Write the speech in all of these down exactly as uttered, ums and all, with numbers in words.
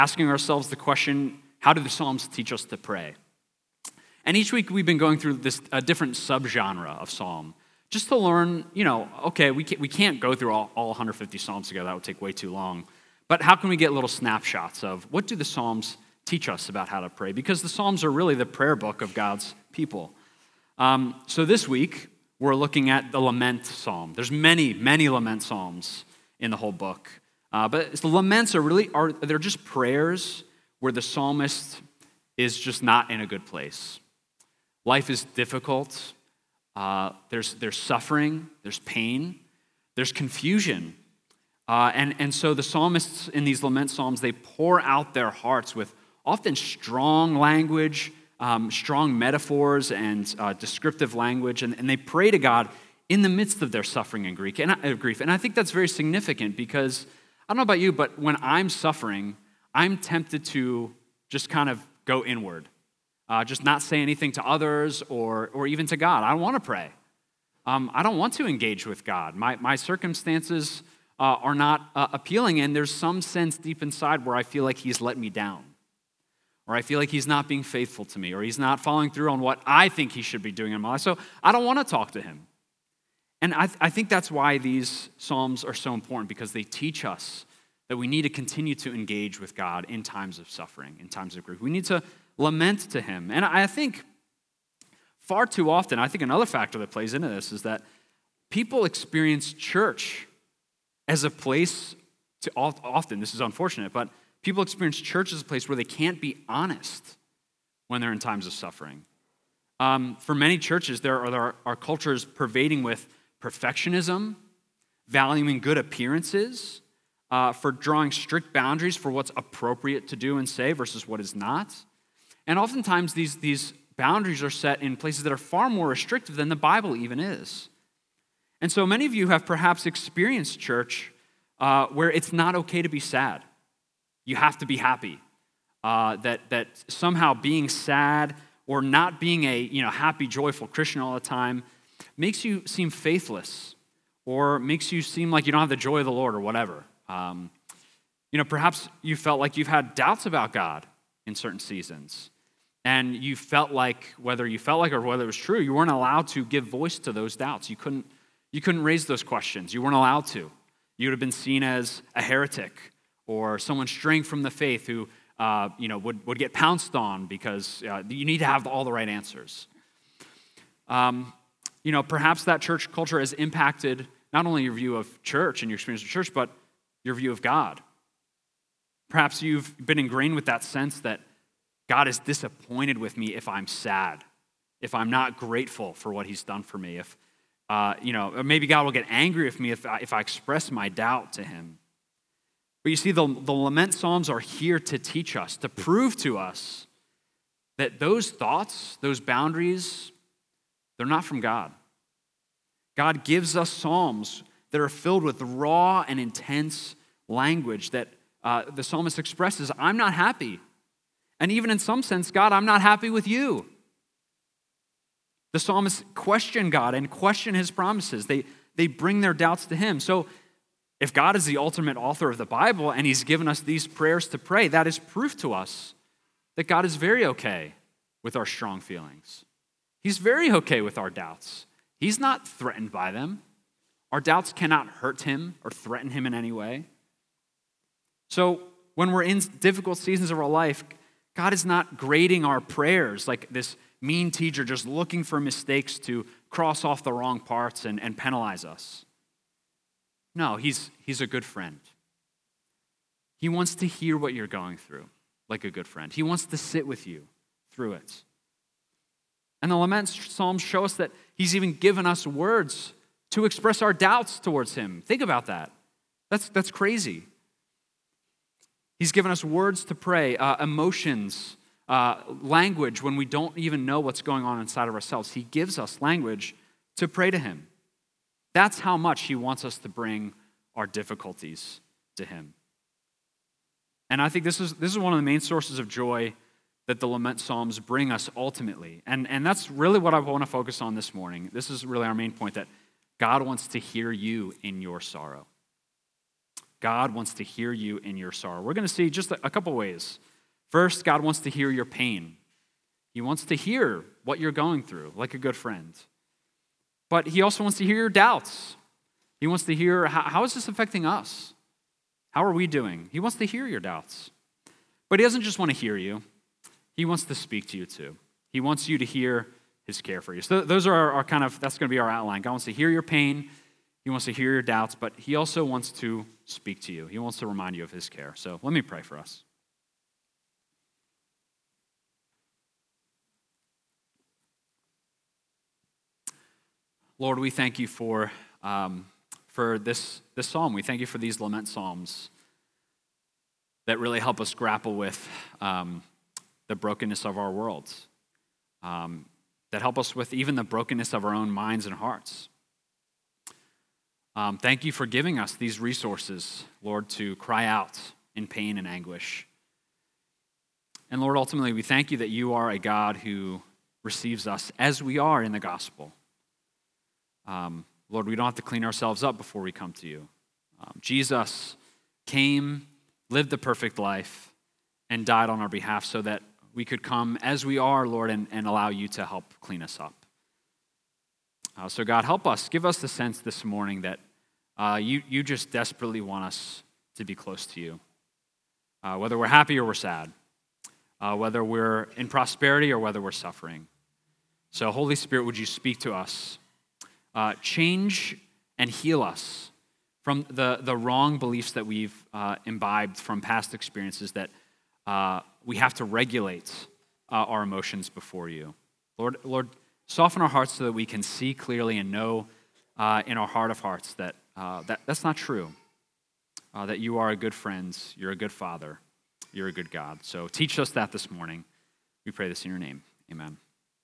asking ourselves the question, how do the Psalms teach us to pray? And each week we've been going through this a different subgenre of psalm, just to learn, you know, okay, we can't, we can't go through all, all one hundred fifty psalms together. That would take way too long. But how can we get little snapshots of what do the Psalms teach us about how to pray? Because the Psalms are really the prayer book of God's people. Um, so this week, we're looking at the lament psalm. There's many, many lament psalms in the whole book. Uh, but the laments are really, are they're just prayers where the psalmist is just not in a good place. Life is difficult. Uh, there's, there's suffering. There's pain. There's confusion. Uh, and, and so the psalmists in these lament psalms, they pour out their hearts with often strong language, um, strong metaphors and uh, descriptive language, and, and they pray to God in the midst of their suffering and grief. And, uh, grief. And I think that's very significant because, I don't know about you, but when I'm suffering, I'm tempted to just kind of go inward, uh, just not say anything to others or, or even to God. I don't want to pray. Um, I don't want to engage with God. My, my circumstances uh, are not uh, appealing, and there's some sense deep inside where I feel like he's let me down, or I feel like he's not being faithful to me, or he's not following through on what I think he should be doing in my life. So I don't want to talk to him. And I, th- I think that's why these Psalms are so important, because they teach us that we need to continue to engage with God in times of suffering, in times of grief. We need to lament to him. And I think far too often, I think another factor that plays into this is that people experience church as a place to, often, this is unfortunate, but people experience church as a place where they can't be honest when they're in times of suffering. Um, for many churches, there are, there are cultures pervading with perfectionism, valuing good appearances, uh, for drawing strict boundaries for what's appropriate to do and say versus what is not. And oftentimes these, these boundaries are set in places that are far more restrictive than the Bible even is. And so many of you have perhaps experienced church uh, where it's not okay to be sad. You have to be happy. Uh, that that somehow being sad or not being a you know happy, joyful Christian all the time makes you seem faithless, or makes you seem like you don't have the joy of the Lord, or whatever. Um, you know, perhaps you felt like you've had doubts about God in certain seasons, and you felt like, whether you felt like or whether it was true, you weren't allowed to give voice to those doubts. You couldn't you couldn't raise those questions. You weren't allowed to. You would have been seen as a heretic, or someone straying from the faith who, uh, you know, would, would get pounced on because uh, you need to have all the right answers. Um, you know, perhaps that church culture has impacted not only your view of church and your experience of church, but your view of God. Perhaps you've been ingrained with that sense that God is disappointed with me if I'm sad, if I'm not grateful for what he's done for me, if, uh, you know, or maybe God will get angry with me if I, if I express my doubt to him. But you see, the, the lament psalms are here to teach us, to prove to us that those thoughts, those boundaries, they're not from God. God gives us psalms that are filled with raw and intense language that uh, the psalmist expresses, I'm not happy. And even in some sense, God, I'm not happy with you. The psalmists question God and question his promises. They, they bring their doubts to him. So if God is the ultimate author of the Bible and he's given us these prayers to pray, that is proof to us that God is very okay with our strong feelings. He's very okay with our doubts. He's not threatened by them. Our doubts cannot hurt him or threaten him in any way. So when we're in difficult seasons of our life, God is not grading our prayers like this mean teacher just looking for mistakes to cross off the wrong parts and, and penalize us. No, he's, he's a good friend. He wants to hear what you're going through like a good friend. He wants to sit with you through it. And the lament psalms show us that he's even given us words to express our doubts towards him. Think about that. That's, that's crazy. He's given us words to pray, uh, emotions, uh, language when we don't even know what's going on inside of ourselves. He gives us language to pray to him. That's how much he wants us to bring our difficulties to him. And I think this is this is one of the main sources of joy that the lament psalms bring us ultimately. And, and that's really what I want to focus on this morning. This is really our main point, that God wants to hear you in your sorrow. God wants to hear you in your sorrow. We're going to see just a couple ways. First, God wants to hear your pain. He wants to hear what you're going through, like a good friend. But he also wants to hear your doubts. He wants to hear, how, how is this affecting us? How are we doing? He wants to hear your doubts. But he doesn't just want to hear you. He wants to speak to you too. He wants you to hear his care for you. So those are our, our kind of, that's going to be our outline. God wants to hear your pain. He wants to hear your doubts, but he also wants to speak to you. He wants to remind you of his care. So let me pray for us. Lord, we thank you for um, for this, this psalm. We thank you for these lament psalms that really help us grapple with um, the brokenness of our world, um, that help us with even the brokenness of our own minds and hearts. Um, thank you for giving us these resources, Lord, to cry out in pain and anguish. And Lord, ultimately, we thank you that you are a God who receives us as we are in the gospel. Um, Lord, we don't have to clean ourselves up before we come to you. Um, Jesus came, lived the perfect life, and died on our behalf so that we could come as we are, Lord, and, and allow you to help clean us up. Uh, so God, help us. Give us the sense this morning that uh, you, you just desperately want us to be close to you, uh, whether we're happy or we're sad, uh, whether we're in prosperity or whether we're suffering. So Holy Spirit, would you speak to us? Uh, change and heal us from the, the wrong beliefs that we've uh, imbibed from past experiences that uh, we have to regulate uh, our emotions before you. Lord, Lord, soften our hearts so that we can see clearly and know uh, in our heart of hearts that, uh, that that's not true, uh, that you are a good friend, you're a good father, you're a good God. So teach us that this morning. We pray this in your name. Amen.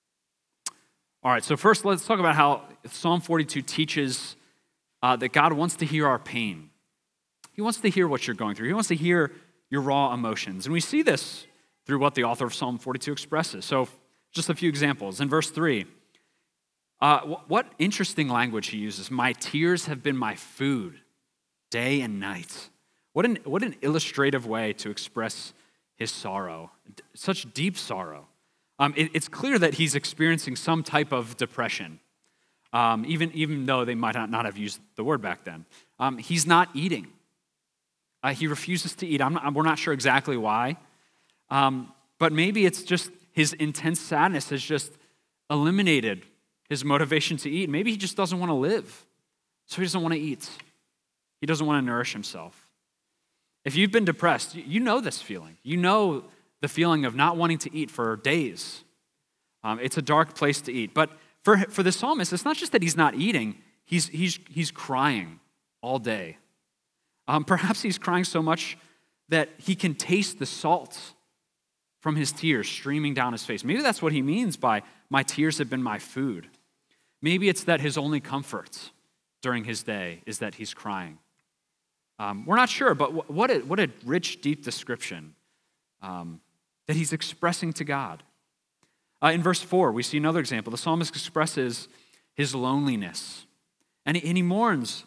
All right, so first let's talk about how Psalm forty-two teaches uh, that God wants to hear our pain. He wants to hear what you're going through. He wants to hear your raw emotions. And we see this through what the author of Psalm forty-two expresses. So just a few examples. In verse three, uh, what interesting language he uses. My tears have been my food day and night. What an, what an illustrative way to express his sorrow, such deep sorrow. Um, it, it's clear that he's experiencing some type of depression, um, even, even though they might not, not have used the word back then. Um, he's not eating. Uh, he refuses to eat. I'm not, we're not sure exactly why, um, but maybe it's just his intense sadness has just eliminated his motivation to eat. Maybe he just doesn't want to live, so he doesn't want to eat. He doesn't want to nourish himself. If you've been depressed, you know this feeling. You know the feeling of not wanting to eat for days. Um, it's a dark place to eat. But for, for the psalmist, it's not just that he's not eating, he's, he's, he's crying all day. Um, perhaps he's crying so much that he can taste the salt from his tears streaming down his face. Maybe that's what he means by, my tears have been my food. Maybe it's that his only comfort during his day is that he's crying. Um, we're not sure, but what a, what a rich, deep description um, that he's expressing to God. Uh, in verse four, we see another example. The psalmist expresses his loneliness, and he, and he mourns.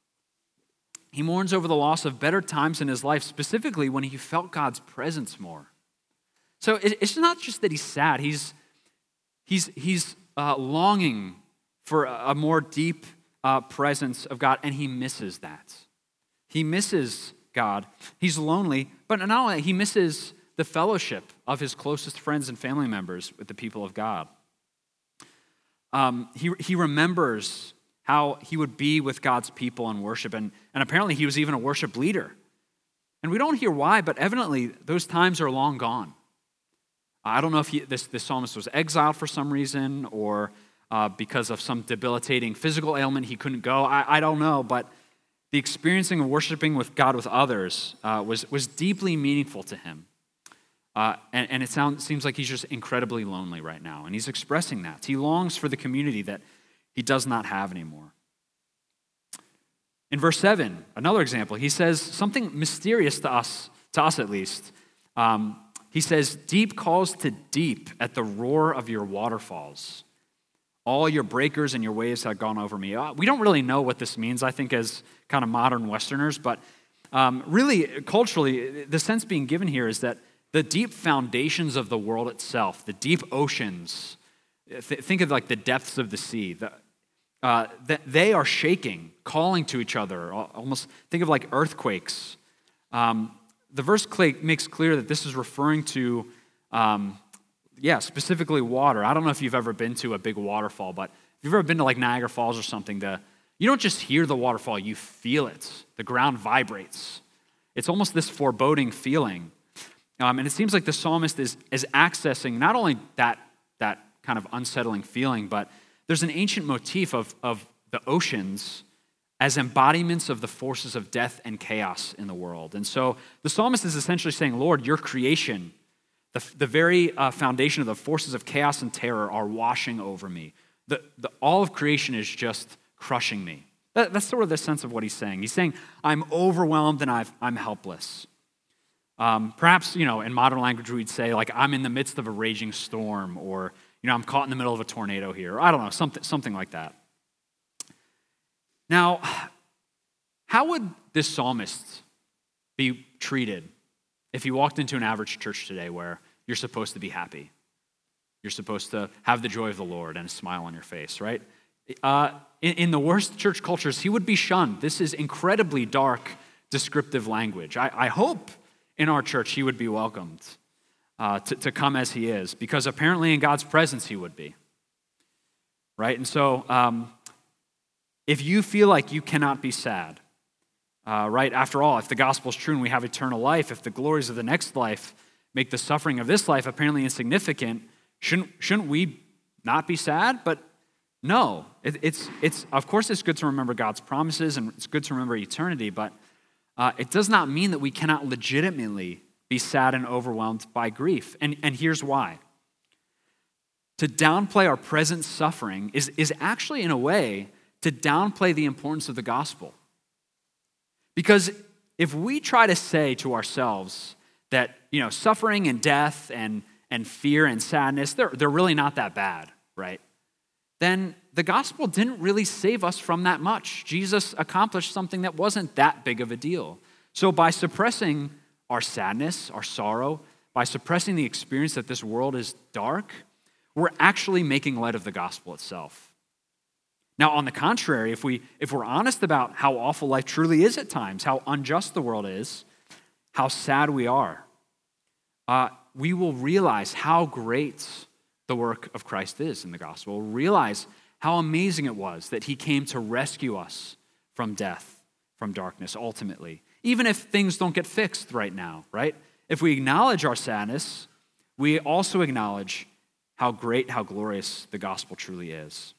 He mourns over the loss of better times in his life, specifically when he felt God's presence more. So it, it's not just that he's sad. He's, he's, he's uh, longing for a, a more deep uh, presence of God, and he misses that. He misses God. He's lonely, but not only he misses the fellowship of his closest friends and family members with the people of God. Um, he, he remembers how he would be with God's people in worship, and, and apparently he was even a worship leader. And we don't hear why, but evidently those times are long gone. I don't know if he, this, this psalmist was exiled for some reason or uh, because of some debilitating physical ailment he couldn't go. I, I don't know, but the experiencing of worshiping with God with others uh, was, was deeply meaningful to him. Uh, and, and it sounds, seems like he's just incredibly lonely right now. And he's expressing that. He longs for the community that he does not have anymore. In verse seven, another example, he says something mysterious to us, to us at least. Um, he says, deep calls to deep at the roar of your waterfalls. All your breakers and your waves have gone over me. Uh, we don't really know what this means, I think, as kind of modern Westerners, but Um, really, culturally, the sense being given here is that the deep foundations of the world itself, the deep oceans, th- think of like the depths of the sea, the, uh, that they are shaking, calling to each other, almost think of like earthquakes. Um, the verse makes clear that this is referring to, um, yeah, specifically water. I don't know if you've ever been to a big waterfall, but if you've ever been to like Niagara Falls or something, the, you don't just hear the waterfall, you feel it. The ground vibrates. It's almost this foreboding feeling. Um, and it seems like the psalmist is, is accessing not only that, that kind of unsettling feeling, but there's an ancient motif of, of the oceans as embodiments of the forces of death and chaos in the world. And so the psalmist is essentially saying, Lord, your creation, the, the very uh, foundation of the forces of chaos and terror are washing over me. The, the, all of creation is just crushing me. That, that's sort of the sense of what he's saying. He's saying, I'm overwhelmed and I've, I'm helpless. Um, perhaps, you know, in modern language, we'd say, like, I'm in the midst of a raging storm, or, you know, I'm caught in the middle of a tornado here. I don't know, something, something like that. Now, how would this psalmist be treated if he walked into an average church today where you're supposed to be happy? You're supposed to have the joy of the Lord and a smile on your face, right? Uh, in, in the worst church cultures, he would be shunned. This is incredibly dark, descriptive language. I, I hope in our church he would be welcomed uh, to, to come as he is, because apparently in God's presence he would be, right? And so um, if you feel like you cannot be sad, uh, right, after all, if the gospel is true and we have eternal life, if the glories of the next life make the suffering of this life apparently insignificant, shouldn't, shouldn't we not be sad? But no, it, it's, it's, of course it's good to remember God's promises and it's good to remember eternity, but Uh, it does not mean that we cannot legitimately be sad and overwhelmed by grief. And, and here's why. To downplay our present suffering is, is actually, in a way, to downplay the importance of the gospel. Because if we try to say to ourselves that, you know, suffering and death and, and fear and sadness, they're, they're really not that bad, right? Then the gospel didn't really save us from that much. Jesus accomplished something that wasn't that big of a deal. So by suppressing our sadness, our sorrow, by suppressing the experience that this world is dark, we're actually making light of the gospel itself. Now, on the contrary, if, we, if we're honest about how awful life truly is at times, how unjust the world is, how sad we are, uh, we will realize how great the work of Christ is in the gospel. We'll realize how amazing it was that he came to rescue us from death, from darkness, ultimately. Even if things don't get fixed right now, right? If we acknowledge our sadness, we also acknowledge how great, how glorious the gospel truly is.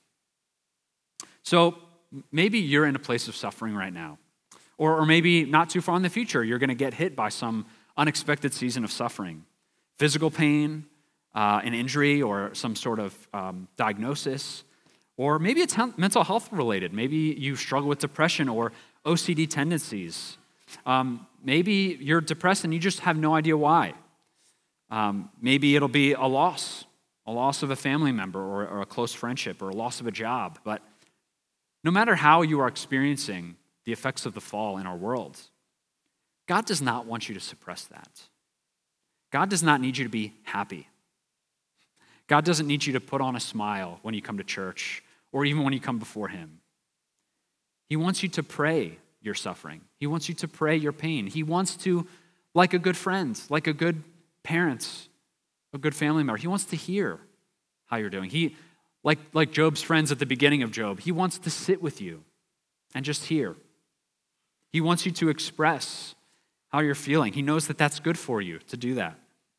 So maybe you're in a place of suffering right now. Or, or maybe not too far in the future, you're going to get hit by some unexpected season of suffering. Physical pain, uh, an injury, or some sort of um, diagnosis. Or maybe it's mental health related. Maybe you struggle with depression or O C D tendencies. Um, maybe you're depressed and you just have no idea why. Um, maybe it'll be a loss, a loss of a family member or, or a close friendship or a loss of a job. But no matter how you are experiencing the effects of the fall in our world, God does not want you to suppress that. God does not need you to be happy. God doesn't need you to put on a smile when you come to church or even when you come before him. He wants you to pray your suffering. He wants you to pray your pain. He wants to, like a good friend, like a good parent, a good family member, he wants to hear how you're doing. He, like, like Job's friends at the beginning of Job, he wants to sit with you and just hear. He wants you to express how you're feeling. He knows that that's good for you to do that.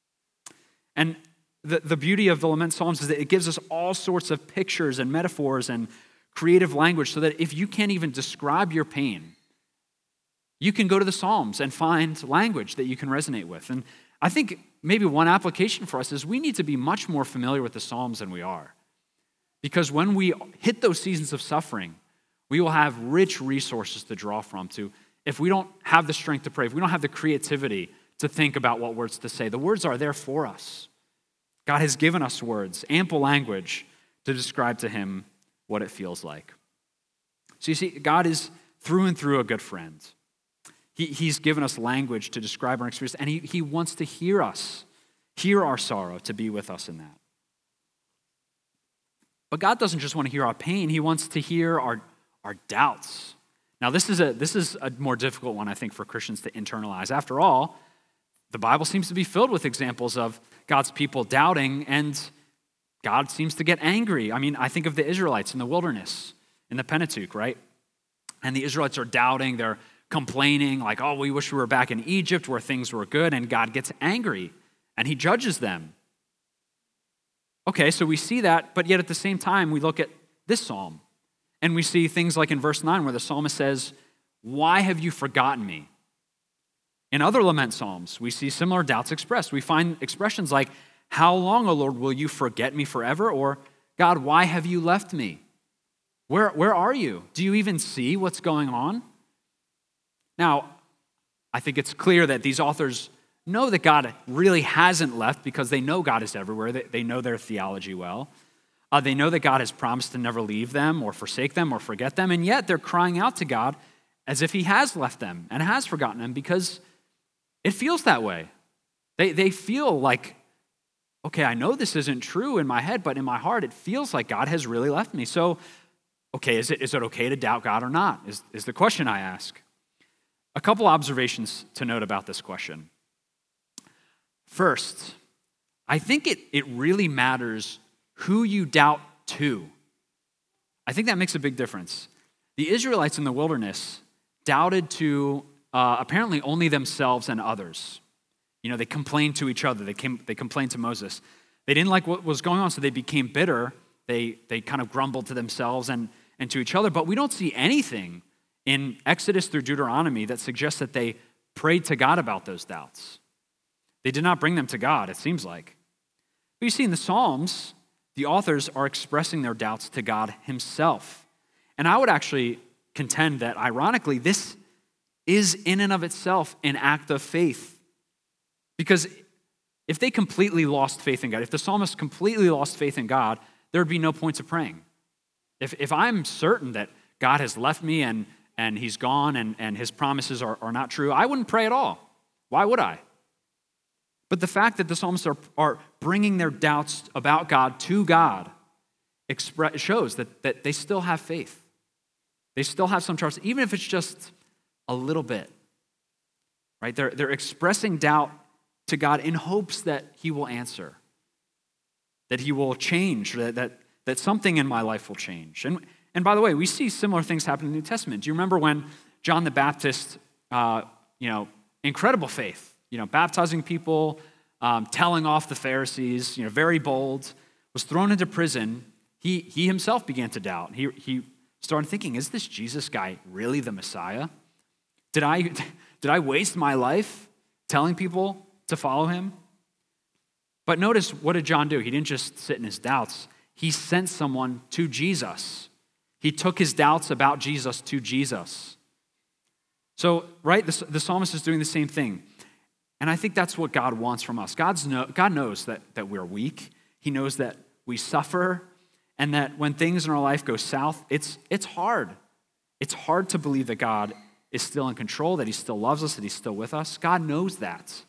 And The, the beauty of the Lament Psalms is that it gives us all sorts of pictures and metaphors and creative language so that if you can't even describe your pain, you can go to the Psalms and find language that you can resonate with. And I think maybe one application for us is we need to be much more familiar with the Psalms than we are. Because when we hit those seasons of suffering, we will have rich resources to draw from to, if we don't have the strength to pray, if we don't have the creativity to think about what words to say, the words are there for us. God has given us words, ample language to describe to him what it feels like. So you see, God is through and through a good friend. He, he's given us language to describe our experience, and he, he wants to hear us, hear our sorrow, to be with us in that. But God doesn't just want to hear our pain. He wants to hear our, our doubts. Now, this is, a, this is a more difficult one, I think, for Christians to internalize. After all, the Bible seems to be filled with examples of God's people doubting, and God seems to get angry. I mean, I think of the Israelites in the wilderness, in the Pentateuch, right? And the Israelites are doubting, they're complaining, like, oh, we wish we were back in Egypt where things were good, and God gets angry, and he judges them. Okay, so we see that, but yet at the same time, we look at this psalm, and we see things like in verse nine where the psalmist says, why have you forgotten me? In other lament psalms, we see similar doubts expressed. We find expressions like, how long, O Lord, will you forget me forever? Or, God, why have you left me? Where, where are you? Do you even see what's going on? Now, I think it's clear that these authors know that God really hasn't left because they know God is everywhere. They, they know their theology well. Uh, they know that God has promised to never leave them or forsake them or forget them, and yet they're crying out to God as if he has left them and has forgotten them because it feels that way. They, they feel like, okay, I know this isn't true in my head, but in my heart it feels like God has really left me. So, okay, is it, is it okay to doubt God or not, is, is the question I ask. A couple observations to note about this question. First, I think it, it really matters who you doubt to. I think that makes a big difference. The Israelites in the wilderness doubted to uh, apparently only themselves and others. You know, they complained to each other. They came, they complained to Moses. They didn't like what was going on, so they became bitter. They, they kind of grumbled to themselves and, and to each other. But we don't see anything in Exodus through Deuteronomy that suggests that they prayed to God about those doubts. They did not bring them to God, it seems like. But you see, in the Psalms, the authors are expressing their doubts to God himself. And I would actually contend that, ironically, this is in and of itself an act of faith. Because if they completely lost faith in God, if the psalmist completely lost faith in God, there would be no point to praying. If, if I'm certain that God has left me and, and he's gone and, and his promises are, are not true, I wouldn't pray at all. Why would I? But the fact that the psalmists are, are bringing their doubts about God to God express, shows that, that they still have faith. They still have some trust, even if it's just a little bit. Right? They're, they're expressing doubt to God in hopes that he will answer, that he will change, that, that, that something in my life will change. And, and by the way, we see similar things happen in the New Testament. Do you remember when John the Baptist, uh, you know, incredible faith, you know, baptizing people, um, telling off the Pharisees, you know, very bold, was thrown into prison. He, he himself began to doubt. He, he started thinking, is this Jesus guy really the Messiah? Did I, did I waste my life telling people to follow him? But notice, what did John do? He didn't just sit in his doubts. He sent someone to Jesus. He took his doubts about Jesus to Jesus. So, right, the, the psalmist is doing the same thing. And I think that's what God wants from us. God's know, God knows that, that we're weak. He knows that we suffer, and that when things in our life go south, it's, it's hard. It's hard to believe that God is still in control, that he still loves us, that he's still with us. God knows that.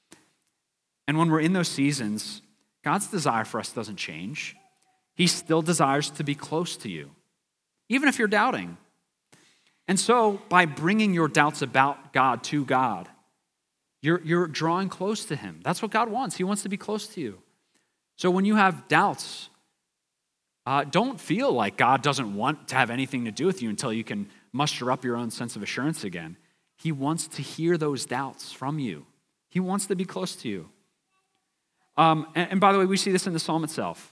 And when we're in those seasons, God's desire for us doesn't change. He still desires to be close to you, even if you're doubting. And so, by bringing your doubts about God to God, you're, you're drawing close to him. That's what God wants. He wants to be close to you. So when you have doubts, uh, don't feel like God doesn't want to have anything to do with you until you can muster up your own sense of assurance again. He wants to hear those doubts from you. He wants to be close to you. Um, and, and by the way, we see this in the psalm itself.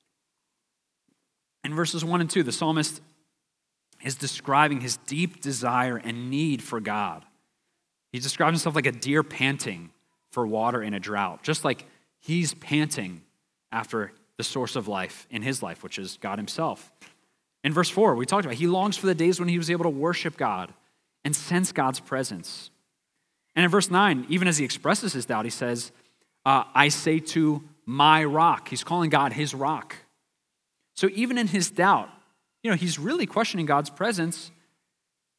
In verses one and two, the psalmist is describing his deep desire and need for God. He describes himself like a deer panting for water in a drought, just like he's panting after the source of life in his life, which is God himself. In verse four, we talked about, he longs for the days when he was able to worship God and sense God's presence. And in verse nine, even as he expresses his doubt, he says, uh, I say to my rock. He's calling God his rock. So even in his doubt, you know, he's really questioning God's presence,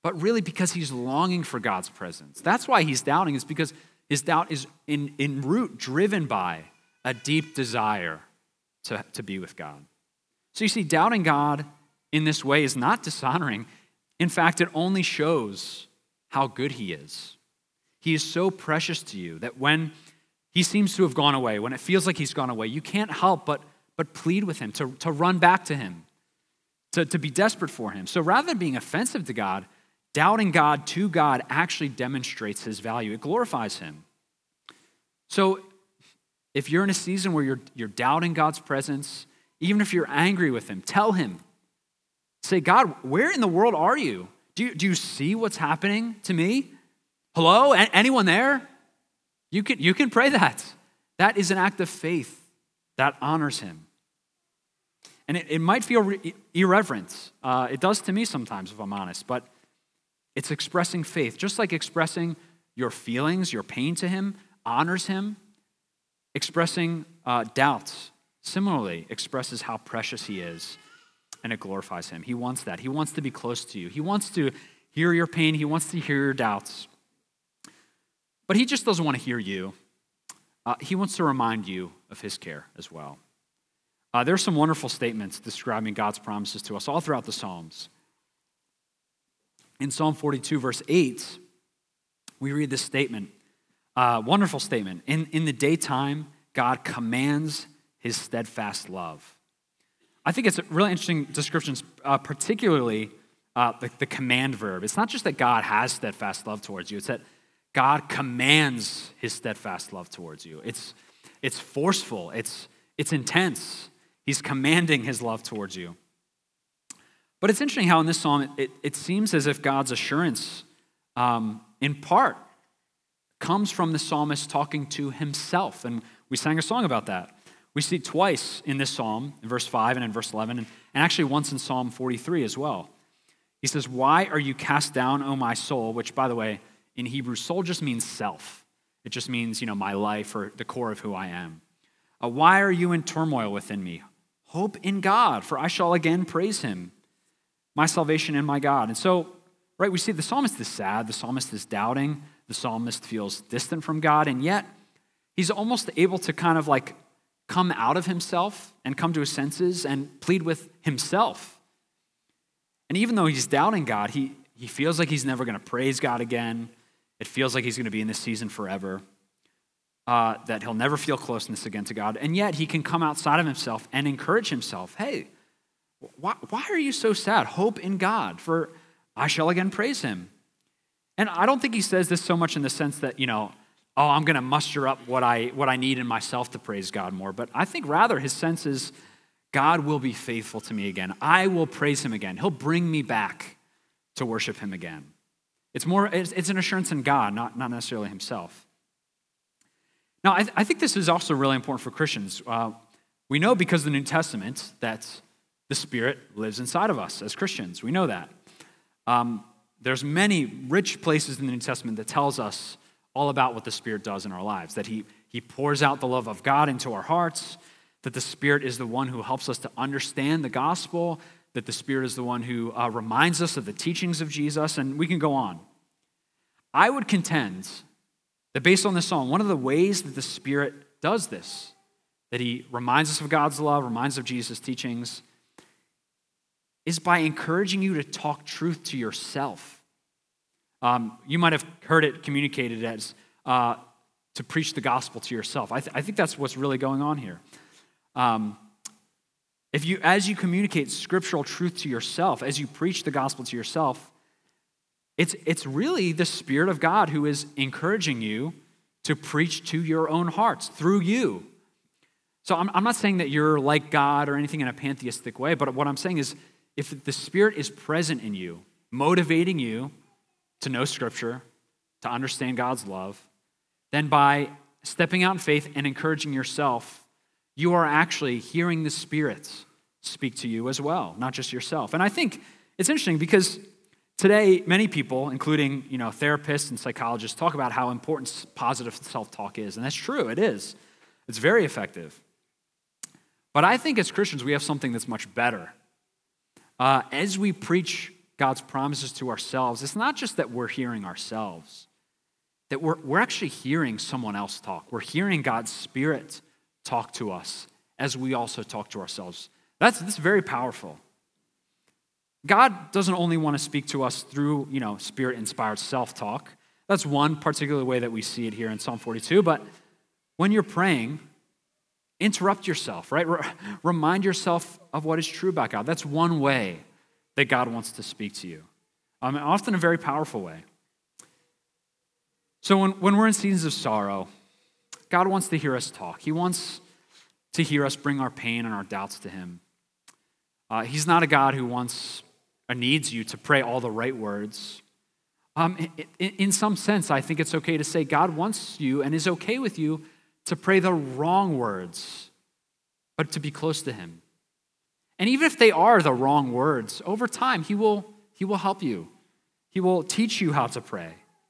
but really because he's longing for God's presence. That's why he's doubting, is because his doubt is in, in root driven by a deep desire to, to be with God. So you see, doubting God in this way is not dishonoring. In fact, it only shows how good he is. He is so precious to you that when he seems to have gone away, when it feels like he's gone away, you can't help but, but plead with him, to, to run back to him, to, to be desperate for him. So rather than being offensive to God, doubting God to God actually demonstrates his value. It glorifies him. So if you're in a season where you're, you're doubting God's presence, even if you're angry with him, tell him. Say, God, where in the world are you? Do you, do you see what's happening to me? Hello? A- anyone there? You can, you can pray that. That is an act of faith that honors him. And it, it might feel re- irreverent. Uh, it does to me sometimes, if I'm honest, but it's expressing faith. Just like expressing your feelings, your pain to him, honors him. Expressing uh, doubts, similarly, expresses how precious he is, and it glorifies him. He wants that. He wants to be close to you. He wants to hear your pain. He wants to hear your doubts. But he just doesn't want to hear you. Uh, he wants to remind you of his care as well. Uh, there are some wonderful statements describing God's promises to us all throughout the Psalms. In Psalm forty-two, verse eight, we read this statement, uh, wonderful statement. In, in the daytime, God commands his steadfast love. I think it's a really interesting description, uh, particularly uh, the, the command verb. It's not just that God has steadfast love towards you, it's that God commands his steadfast love towards you. It's, it's forceful, it's, it's intense. He's commanding his love towards you. But it's interesting how in this psalm, it, it seems as if God's assurance, um, in part, comes from the psalmist talking to himself. And we sang a song about that. We see twice in this psalm, in verse five and in verse eleven, and, and actually once in Psalm forty-three as well. He says, "Why are you cast down, O my soul?" Which, by the way, in Hebrew, soul just means self. It just means, you know, my life or the core of who I am. Uh, Why are you in turmoil within me? Hope in God, for I shall again praise him, my salvation and my God. And so, right, we see the psalmist is sad, the psalmist is doubting, the psalmist feels distant from God, and yet he's almost able to kind of like come out of himself and come to his senses and plead with himself. And even though he's doubting God, he, he feels like he's never going to praise God again. It feels like he's going to be in this season forever, uh, that he'll never feel closeness again to God. And yet he can come outside of himself and encourage himself. Hey, why, why are you so sad? Hope in God, for I shall again praise him. And I don't think he says this so much in the sense that, you know, oh, I'm going to muster up what I what I need in myself to praise God more. But I think rather his sense is, God will be faithful to me again. I will praise him again. He'll bring me back to worship him again. It's more, it's, it's an assurance in God, not, not necessarily himself. Now, I, th- I think this is also really important for Christians. Uh, we know because of the New Testament that the Spirit lives inside of us as Christians. We know that. Um, there's many rich places in the New Testament that tells us all about what the Spirit does in our lives, that he, he pours out the love of God into our hearts, that the Spirit is the one who helps us to understand the gospel, that the Spirit is the one who uh, reminds us of the teachings of Jesus, and we can go on. I would contend that based on this psalm, one of the ways that the Spirit does this, that he reminds us of God's love, reminds us of Jesus' teachings, is by encouraging you to talk truth to yourself. Um, you might have heard it communicated as uh, to preach the gospel to yourself. I, th- I think that's what's really going on here. Um, if you, as you communicate scriptural truth to yourself, as you preach the gospel to yourself, it's it's really the Spirit of God who is encouraging you to preach to your own hearts through you. So I'm, I'm not saying that you're like God or anything in a pantheistic way, but what I'm saying is if the Spirit is present in you, motivating you to know Scripture, to understand God's love, then by stepping out in faith and encouraging yourself, you are actually hearing the Spirit speak to you as well, not just yourself. And I think it's interesting because today, many people, including, you know, therapists and psychologists, talk about how important positive self-talk is. And that's true, it is. It's very effective. But I think as Christians, we have something that's much better. Uh, as we preach God's promises to ourselves, it's not just that we're hearing ourselves, that we're, we're actually hearing someone else talk. We're hearing God's Spirit talk to us as we also talk to ourselves. That's, that's very powerful. God doesn't only want to speak to us through, you know, Spirit-inspired self-talk. That's one particular way that we see it here in Psalm forty-two. But when you're praying, interrupt yourself, right? Re- remind yourself of what is true about God. That's one way that God wants to speak to you, um, and often a very powerful way. So when, when we're in seasons of sorrow, God wants to hear us talk. He wants to hear us bring our pain and our doubts to him. Uh, he's not a God who wants or needs you to pray all the right words. Um, in, in some sense, I think it's okay to say God wants you and is okay with you to pray the wrong words, but to be close to him. And even if they are the wrong words, over time, he will, he will help you. He will teach you how to pray.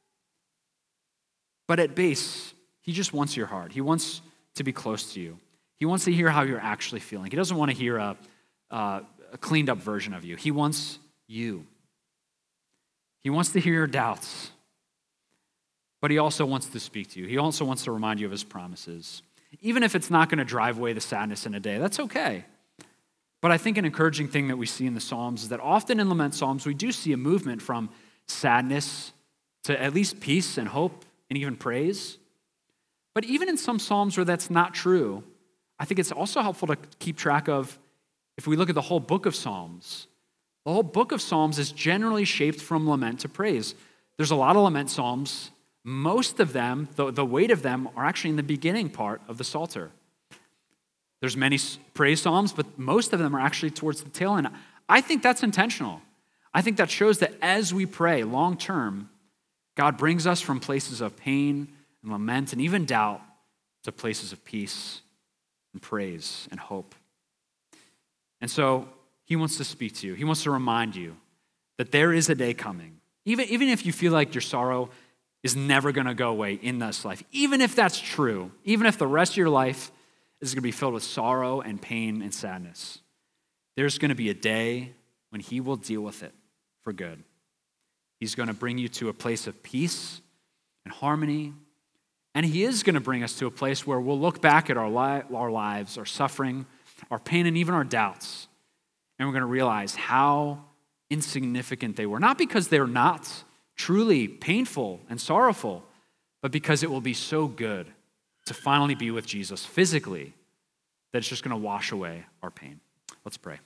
But at base, he just wants your heart. He wants to be close to you. He wants to hear how you're actually feeling. He doesn't want to hear a, uh, a cleaned up version of you. He wants you. He wants to hear your doubts, but he also wants to speak to you. He also wants to remind you of his promises. Even if it's not going to drive away the sadness in a day, that's okay. But I think an encouraging thing that we see in the Psalms is that often in lament Psalms, we do see a movement from sadness to at least peace and hope and even praise. But even in some Psalms where that's not true, I think it's also helpful to keep track of, if we look at the whole book of Psalms, the whole book of Psalms is generally shaped from lament to praise. There's a lot of lament Psalms. Most of them, the, the weight of them, are actually in the beginning part of the Psalter. There's many praise Psalms, but most of them are actually towards the tail end. I think that's intentional. I think that shows that as we pray long term, God brings us from places of pain and lament and even doubt to places of peace and praise and hope. And so he wants to speak to you. He wants to remind you that there is a day coming. Even, even if you feel like your sorrow is never going to go away in this life, even if that's true, even if the rest of your life is going to be filled with sorrow and pain and sadness, there's going to be a day when he will deal with it for good. He's going to bring you to a place of peace and harmony, and he is going to bring us to a place where we'll look back at our, li- our lives, our suffering, our pain, and even our doubts, and we're going to realize how insignificant they were. Not because they're not truly painful and sorrowful, but because it will be so good to finally be with Jesus physically that it's just going to wash away our pain. Let's pray.